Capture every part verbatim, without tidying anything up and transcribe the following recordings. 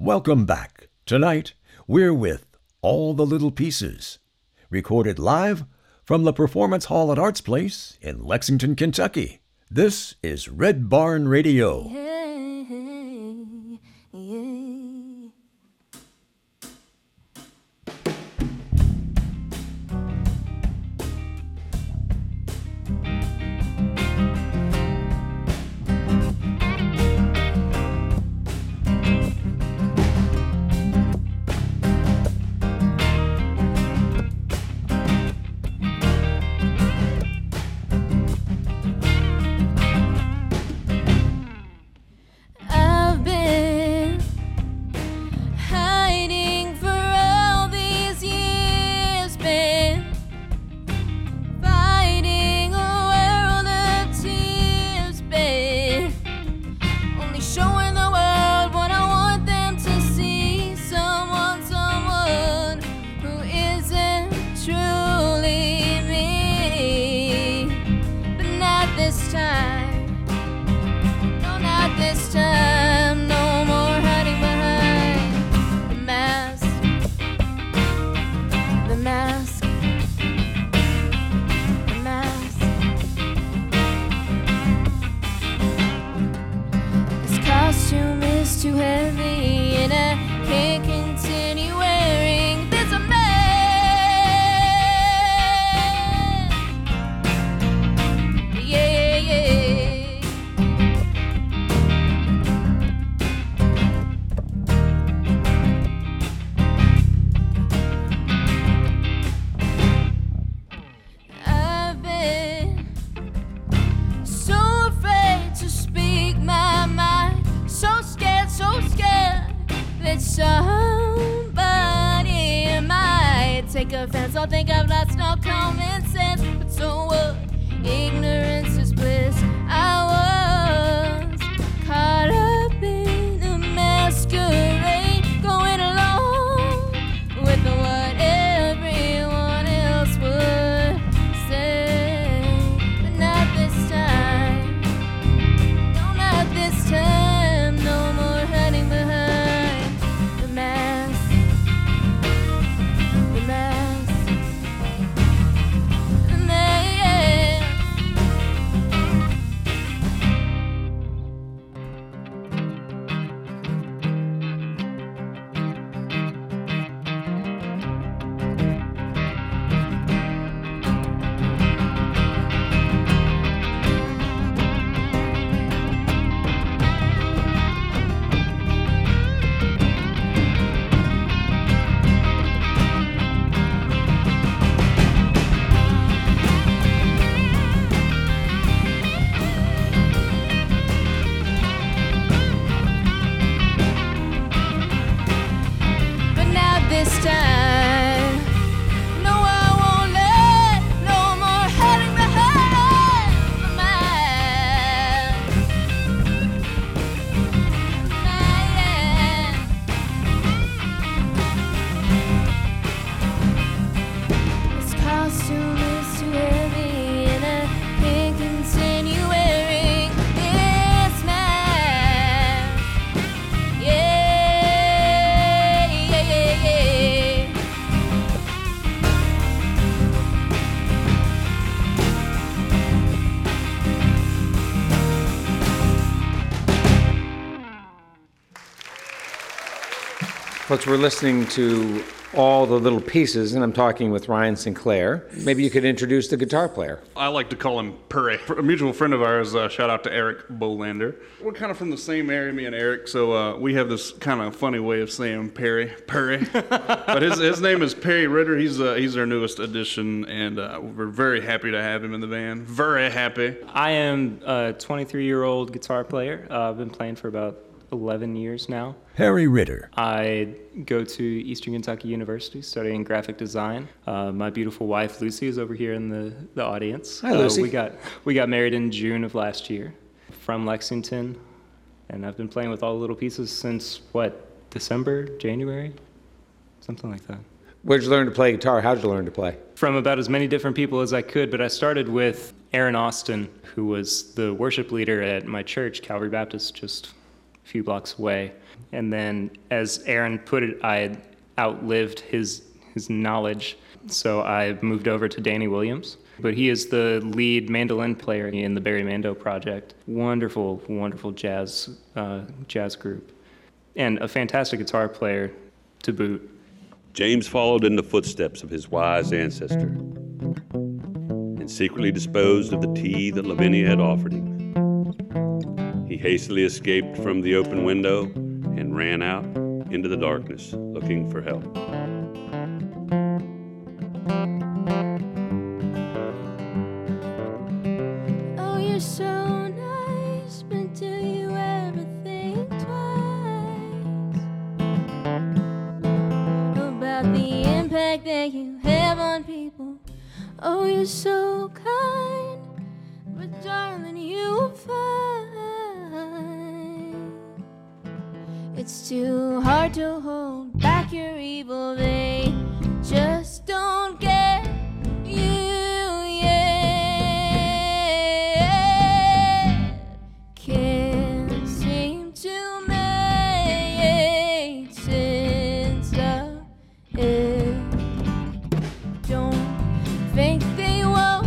Welcome back. Tonight, we're with All the Little Pieces, recorded live from the Performance Hall at Arts Place in Lexington, Kentucky. This is Red Barn Radio. Hey, yeah. Too heavy and I can't continue wearing this a mess. Yeah, yeah, I've been so afraid to speak my mind, so scared, so scared that somebody might take offense or think I've lost no common sense. But so what? Ignorance is bliss. I was caught up in a masquerade, going along with what everyone else would say. But not this time. No, not this time. No more hiding behind the mask, the mask, the mask. But not this time. No, I won't let no more hiding behind the mask. This costume is too heavy and I can't continue wearing this mask. Yeah, yeah, yeah, yeah. Folks, we're listening to All the Little Pieces, and I'm talking with Ryan Sinclair. Maybe you could introduce the guitar player. I like to call him Purry. A mutual friend of ours, uh, shout out to Eric Bolander. We're kind of from the same area, me and Eric, so uh, we have this kind of funny way of saying Perry, Purry. But his his name is Perry Ritter. He's uh, he's our newest addition, and uh, we're very happy to have him in the band. Very happy. I am a twenty-three-year-old guitar player. Uh, I've been playing for about eleven years now. Harry Ritter. I go to Eastern Kentucky University studying graphic design. Uh, my beautiful wife Lucy is over here in the, the audience. Hi, Lucy. Uh, we got we got married in June of last year from Lexington, and I've been playing with All the Little Pieces since what, December, January, something like that. Where'd you learn to play guitar? How'd you learn to play? From about as many different people as I could, but I started with Aaron Austin, who was the worship leader at my church, Calvary Baptist, just a few blocks away. And then, as Aaron put it, I had outlived his his knowledge, so I moved over to Danny Williams. But he is the lead mandolin player in the Barry Mando Project. Wonderful, wonderful jazz uh, jazz group, and a fantastic guitar player to boot. James followed in the footsteps of his wise ancestor and secretly disposed of the tea that Lavinia had offered him. He hastily escaped from the open window and ran out into the darkness looking for help. Oh, you're so nice, but do you ever think twice about the impact that you have on people? Oh, you're so kind, but darling, you'll find it's too hard to hold back your evil. They just don't get you yet. Can't seem to make sense of it. Don't think they won't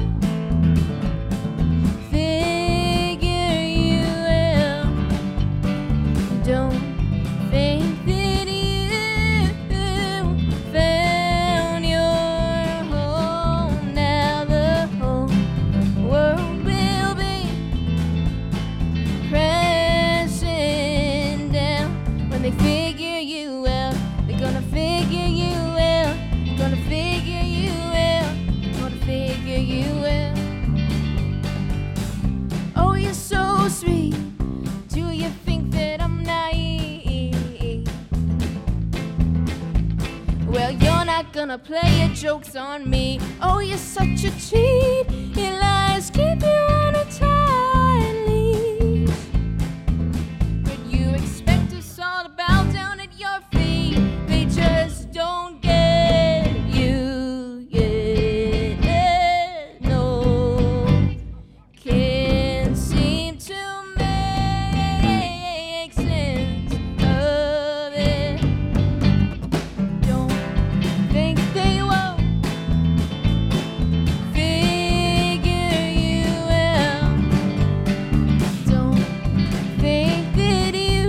figure you out. Don't think that you found your home. Now the whole world will be crashing down when they figure you out. They're gonna figure you out. Gonna figure you out. Gonna figure you out. Oh, you're so sweet. Do you think that I'm naive? Well, you're not gonna play your jokes on me. Oh, you're such a treat. Your lies keep you on a tight leash. But you expect us all to bow down at your feet. They just don't get you yet. No, can't seem to make sense of it. Don't think they won't figure you out. Don't think that you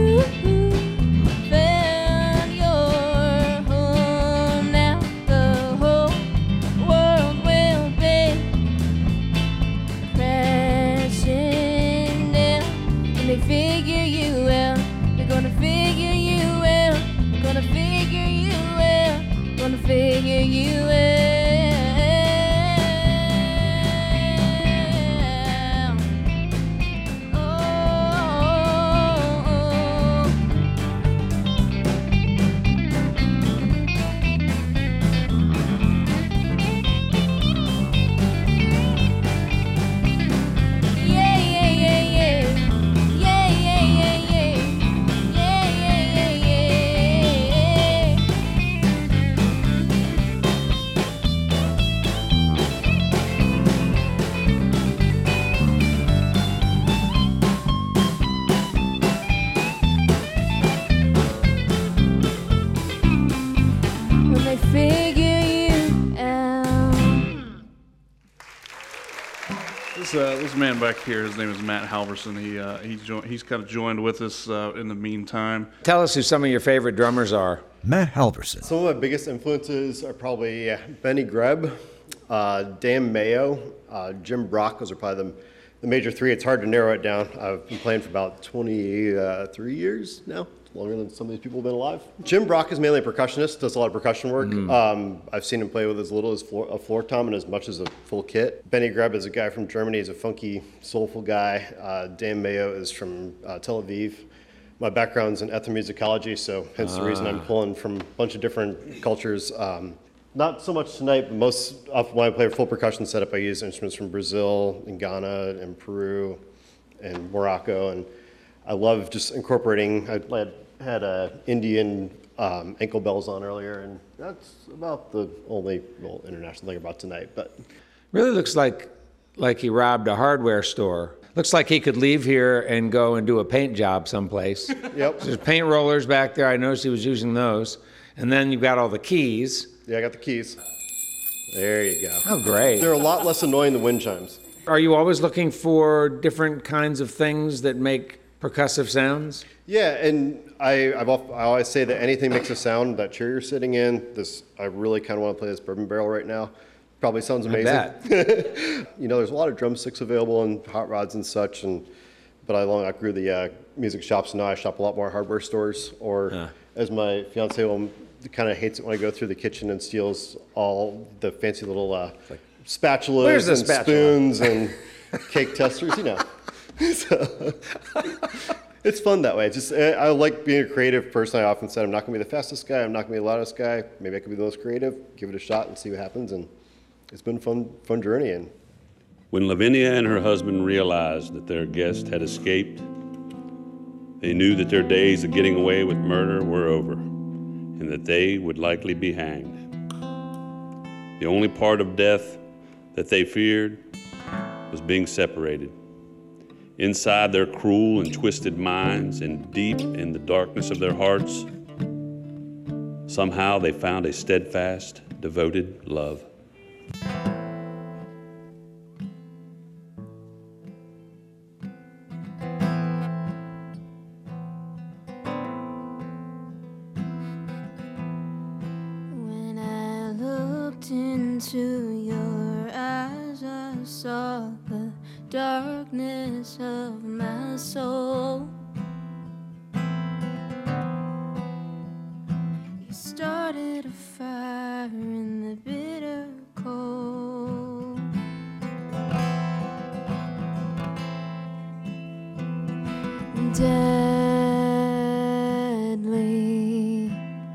found your home. Now the whole world will be crashing down when they figure you out. They're gonna figure you out. Gonna figure you out. Gonna figure you out. Oh, yeah, yeah, yeah, yeah. Yeah, yeah, yeah, yeah. Yeah, yeah, yeah, yeah. When they figure you out. This uh, this man back here, his name is Matt Halverson. He uh, he's jo- he's kind of joined with us uh, in the meantime. Tell us who some of your favorite drummers are. Matt Halverson. Some of my biggest influences are probably uh, Benny Greb, uh, Dan Mayo, uh, Jim Brock. Those are probably the, the major three. It's hard to narrow it down. I've been playing for about twenty-three years now. It's longer than some of these people have been alive. Jim Brock is mainly a percussionist, does a lot of percussion work. Um, I've seen him play with as little as floor, a floor tom and as much as a full kit. Benny Greb is a guy from Germany. He's a funky, soulful guy. Uh, Dan Mayo is from uh, Tel Aviv. My background's in ethnomusicology, so hence the reason I'm pulling from a bunch of different cultures. Um, not so much tonight, but most often when I play a full percussion setup, I use instruments from Brazil and Ghana and Peru and Morocco. And I love just incorporating, I had, had uh, Indian um, ankle bells on earlier, and that's about the only well, international thing about tonight. But Really looks like like he robbed a hardware store. Looks like he could leave here and go and do a paint job someplace. Yep. There's paint rollers back there. I noticed he was using those. And then you've got all the keys. Yeah, I got the keys. There you go. Oh, great. They're a lot less annoying than wind chimes. Are you always looking for different kinds of things that make percussive sounds? Yeah, and I, I've, al- I always say that anything makes a sound. That chair you're sitting in, this I really kind of want to play this bourbon barrel right now. Probably sounds amazing. I bet. You know, there's a lot of drumsticks available and hot rods and such, and but I long outgrew the uh, music shops. Now I shop a lot more hardware stores, or Huh. as my fiance will kind of hates it when I go through the kitchen and steals all the fancy little uh, spatulas Where's the and spatula? spoons and cake testers, you know. So, it's fun that way. It's just I I like being a creative person. I often said I'm not going to be the fastest guy. I'm not going to be the loudest guy. Maybe I could be the most creative. Give it a shot and see what happens. And it's been a fun, fun journey. And When Lavinia and her husband realized that their guest had escaped, they knew that their days of getting away with murder were over, and that they would likely be hanged. The only part of death that they feared was being separated. Inside their cruel and twisted minds and deep in the darkness of their hearts, somehow they found a steadfast, devoted love. When I looked into your eyes, I saw the darkness of my soul. You started a fire in the bitter cold. Deadly,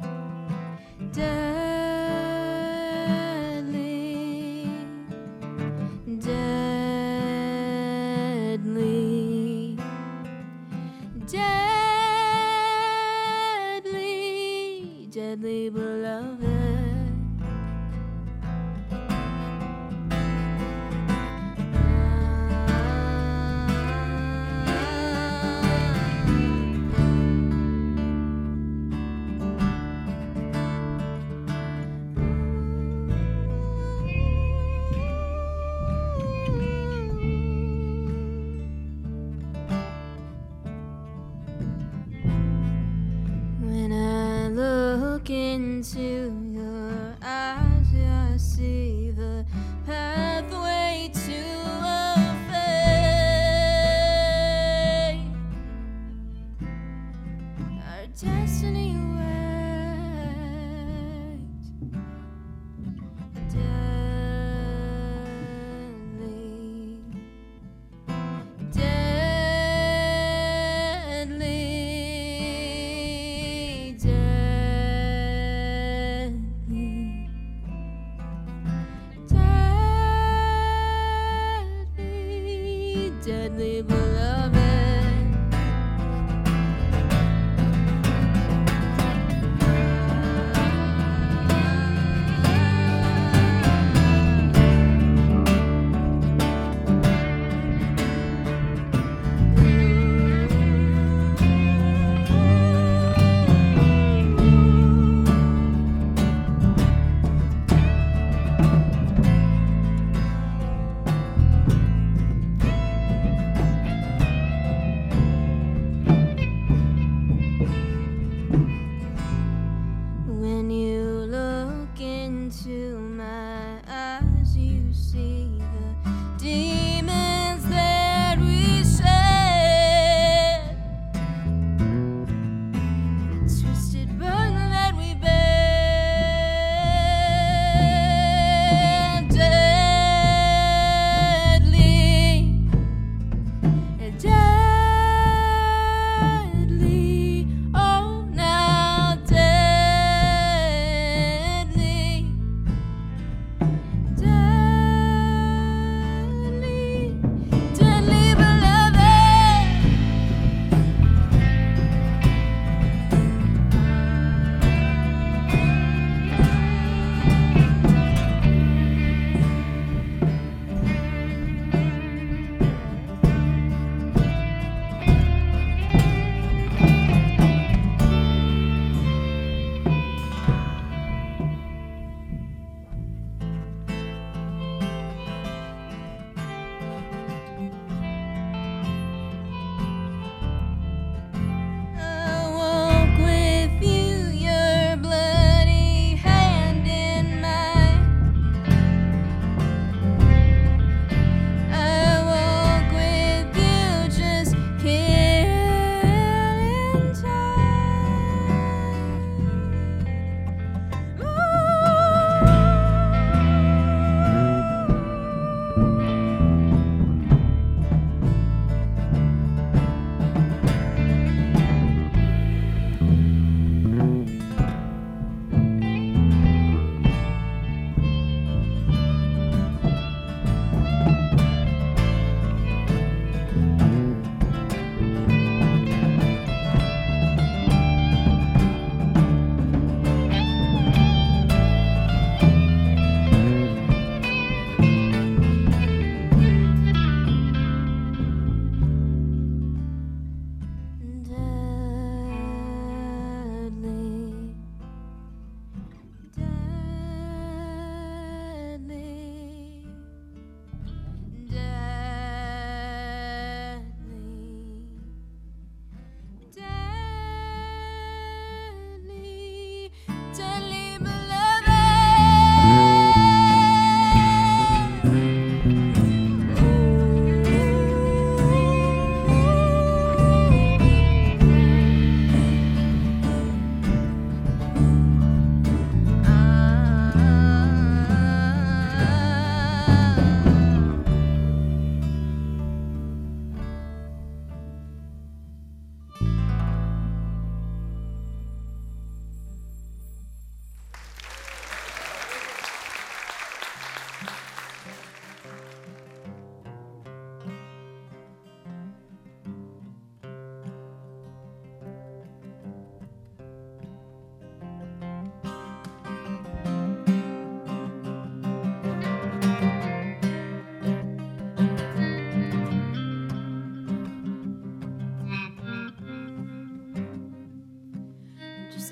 deadly, deadly, deadly, deadly beloved. When I look into your eyes, I see the pathway to a fate. Our destiny waits. Deadly, deadly, deadly.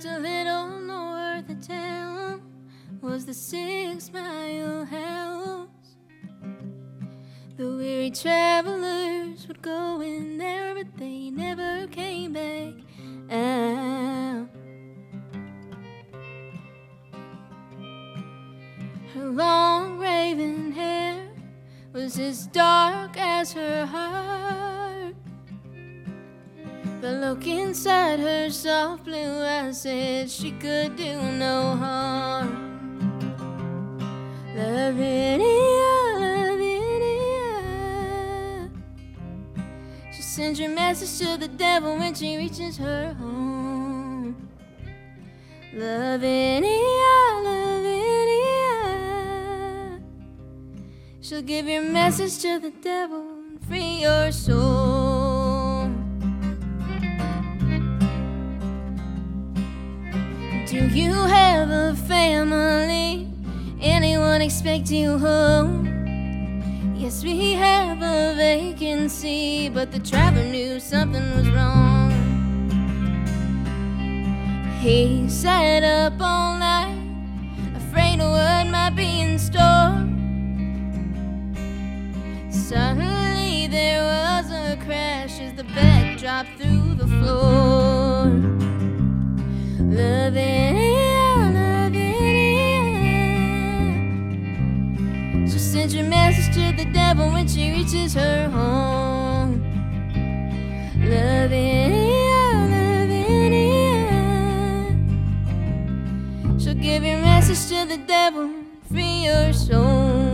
a little north of town was the six-mile house. The weary travelers would go in there, but they never came back out. Her long raven hair was as dark as her heart. The look inside her soft blue eyes said she could do no harm. Lavinia, Lavinia, she sends your message to the devil when she reaches her home. Lavinia, Lavinia, she'll give your message to the devil and free your soul. Do you have a family? Anyone expect you home? Yes, we have a vacancy, but the traveler knew something was wrong. He sat up all night, afraid of what might be in store. Suddenly there was a crash as the bed dropped through the floor. Lavinia, Lavinia, she'll send your message to the devil when she reaches her home. Lavinia, Lavinia, she'll give your message to the devil and free your soul.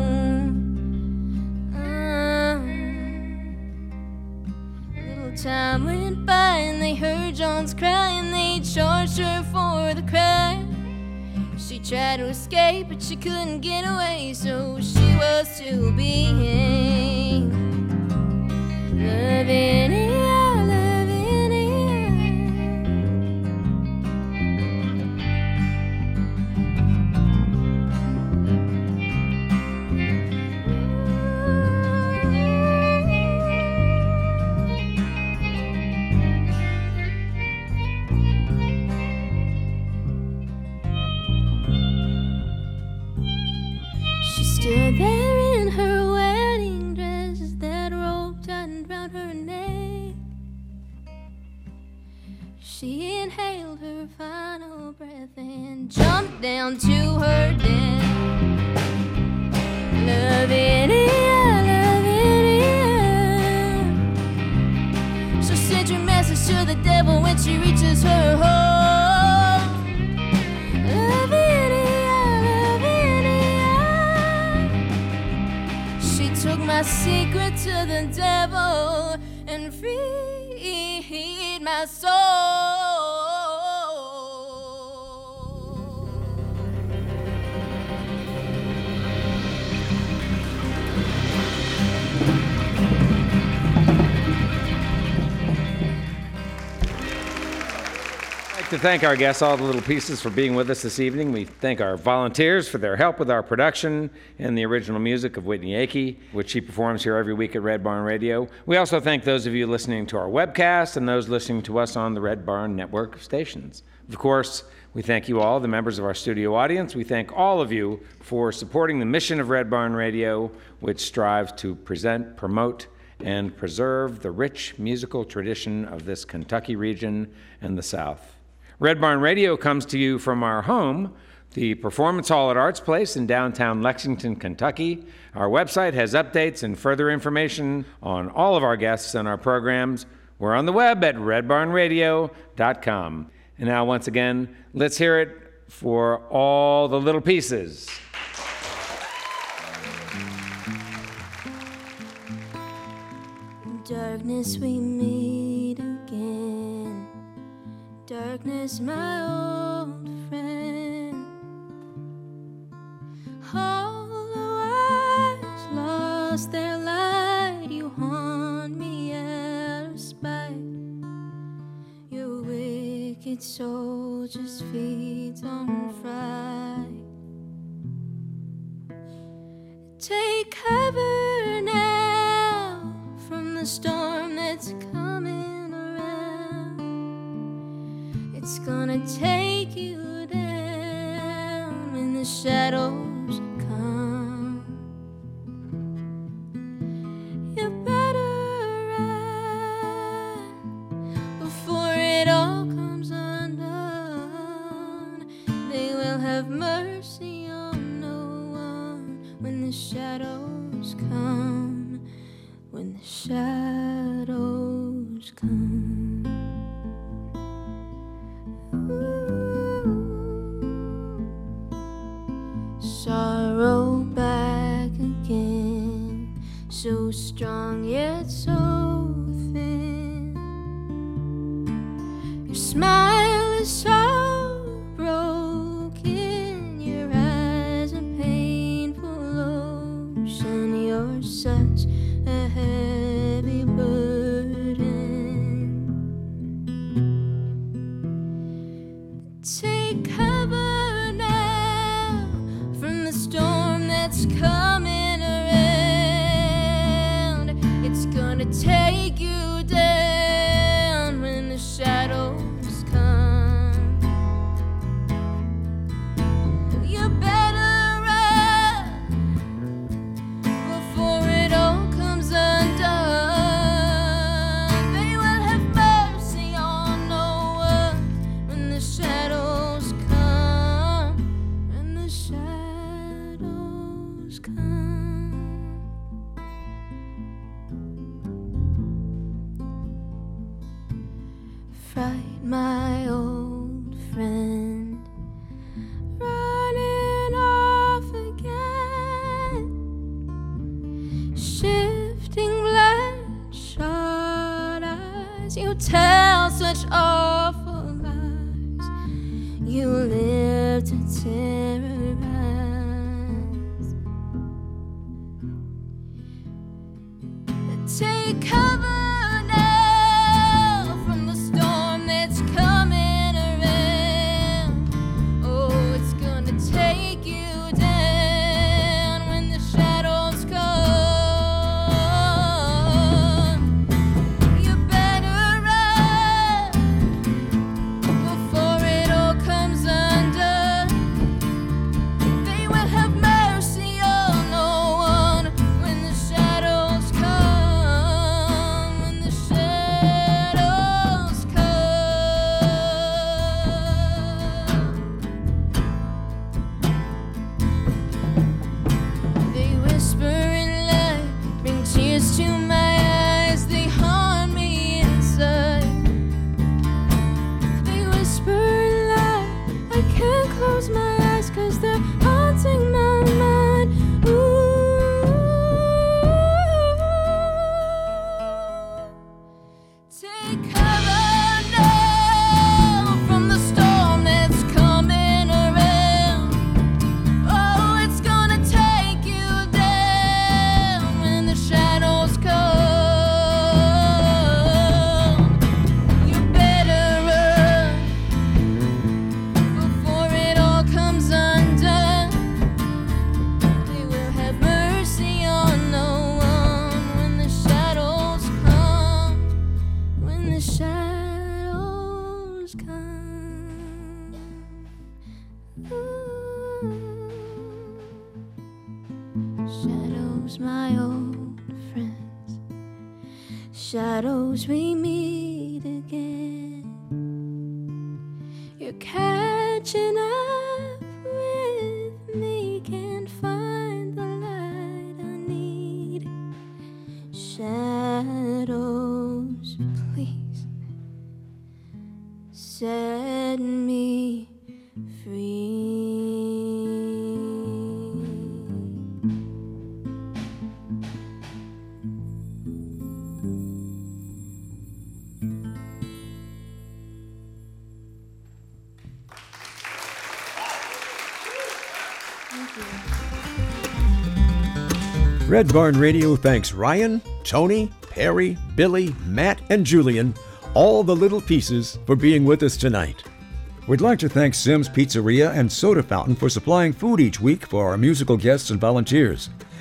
Time went by and they heard John's cry and they charged her for the crime. She tried to escape but she couldn't get away, so she was to be hanged. Lavinia, Lavinia, stood there in her wedding dress, that rope tightened round her neck. She inhaled her final breath and jumped down to her death. Lavinia, Lavinia, she'll send your message to the devil when she reaches her home. Took my secret to the devil and freed my soul. I'd like to thank our guests, All the Little Pieces, for being with us this evening. We thank our volunteers for their help with our production and the original music of Whitney Akey, which she performs here every week at Red Barn Radio. We also thank those of you listening to our webcast and those listening to us on the Red Barn network of stations. Of course, we thank you all, the members of our studio audience. We thank all of you for supporting the mission of Red Barn Radio, which strives to present, promote, and preserve the rich musical tradition of this Kentucky region and the South. Red Barn Radio comes to you from our home, the Performance Hall at Arts Place in downtown Lexington, Kentucky. Our website has updates and further information on all of our guests and our programs. We're on the web at red barn radio dot com. And now, once again, let's hear it for All the Little Pieces. In darkness we meet again. Darkness, my old friend. All the wise lost their light. You haunt me out of spite. Your wicked soul just feeds on fright. Take cover now from the storm that's coming around. It's gonna take you down when the shadows come. You better run before it all comes undone. They will have mercy on no one when the shadows come. When the shadows come. Sorrow back again, so strong yet so thin. Your smile is so broken, your eyes a painful ocean. You're such a heavy burden. Take cover storm that's coming around. It's gonna take you down when the shadows come. You better run before it all comes undone. They will have mercy on no one when the shadows come. When the shadows come. Fright, my old friend, running off again, shifting bloodshot eyes. You tell such awful lies. You live to terrorize. Take cover now from the storm that's coming around. Oh, it's gonna take you down when the shadows come. You better run before it all comes undone. They will have mercy on no one when the shadows come. When the shadows come. They whisper in light, bring tears to my eyes. They haunt me inside. They whisper in light, I can't close my eyes 'cause they're haunting my mind. Ooh. Take cover now from the storm that's coming around. Oh, it's gonna take you down when the shadows come. You better run before it all comes undone. They will have mercy on no one when the shadows come. When the shadows come. Ooh. Shadows, my old friends. Shadows, we meet again. You're catching up with me. Can't find the light I need. Shadows, please set me free. Red Barn Radio thanks Ryan, Tony, Perry, Billy, Matt, and Julian, all the little pieces, for being with us tonight. We'd like to thank Sim's Pizzeria and Soda Fountain for supplying food each week for our musical guests and volunteers.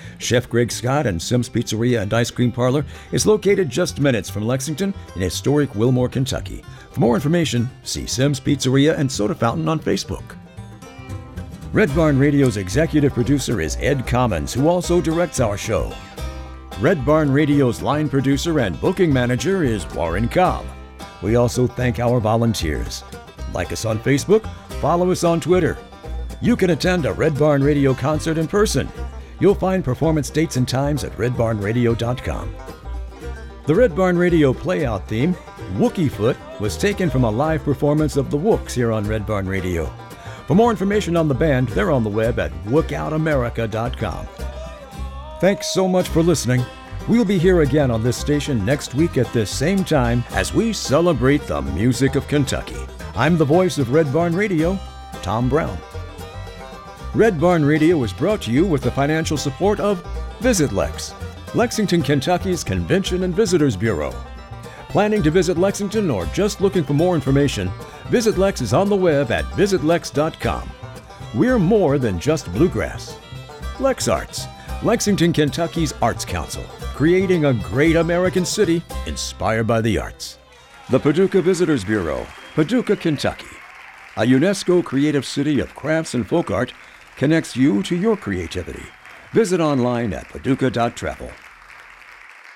Chef Greg Scott and Sim's Pizzeria and Ice Cream Parlor is located just minutes from Lexington in historic Wilmore, Kentucky. For more information, see Sim's Pizzeria and Soda Fountain on Facebook. Red Barn Radio's executive producer is Ed Commons, who also directs our show. Red Barn Radio's line producer and booking manager is Warren Cobb. We also thank our volunteers. Like us on Facebook, follow us on Twitter. You can attend a Red Barn Radio concert in person. You'll find performance dates and times at red barn radio dot com. The Red Barn Radio playout theme, Wookie Foot, was taken from a live performance of the Wooks here on Red Barn Radio. For more information on the band, they're on the web at wook out america dot com. Thanks so much for listening. We'll be here again on this station next week at this same time as we celebrate the music of Kentucky. I'm the voice of Red Barn Radio, Tom Brown. Red Barn Radio is brought to you with the financial support of Visit Lex, Lexington, Kentucky's Convention and Visitors Bureau. Planning to visit Lexington or just looking for more information, Visit Lex is on the web at visit lex dot com. We're more than just bluegrass. Lex Arts, Lexington, Kentucky's Arts Council, creating a great American city inspired by the arts. The Paducah Visitors Bureau, Paducah, Kentucky. A UNESCO creative city of crafts and folk art connects you to your creativity. Visit online at paducah dot travel.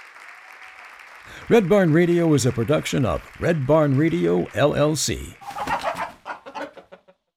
Red Barn Radio is a production of Red Barn Radio, L L C.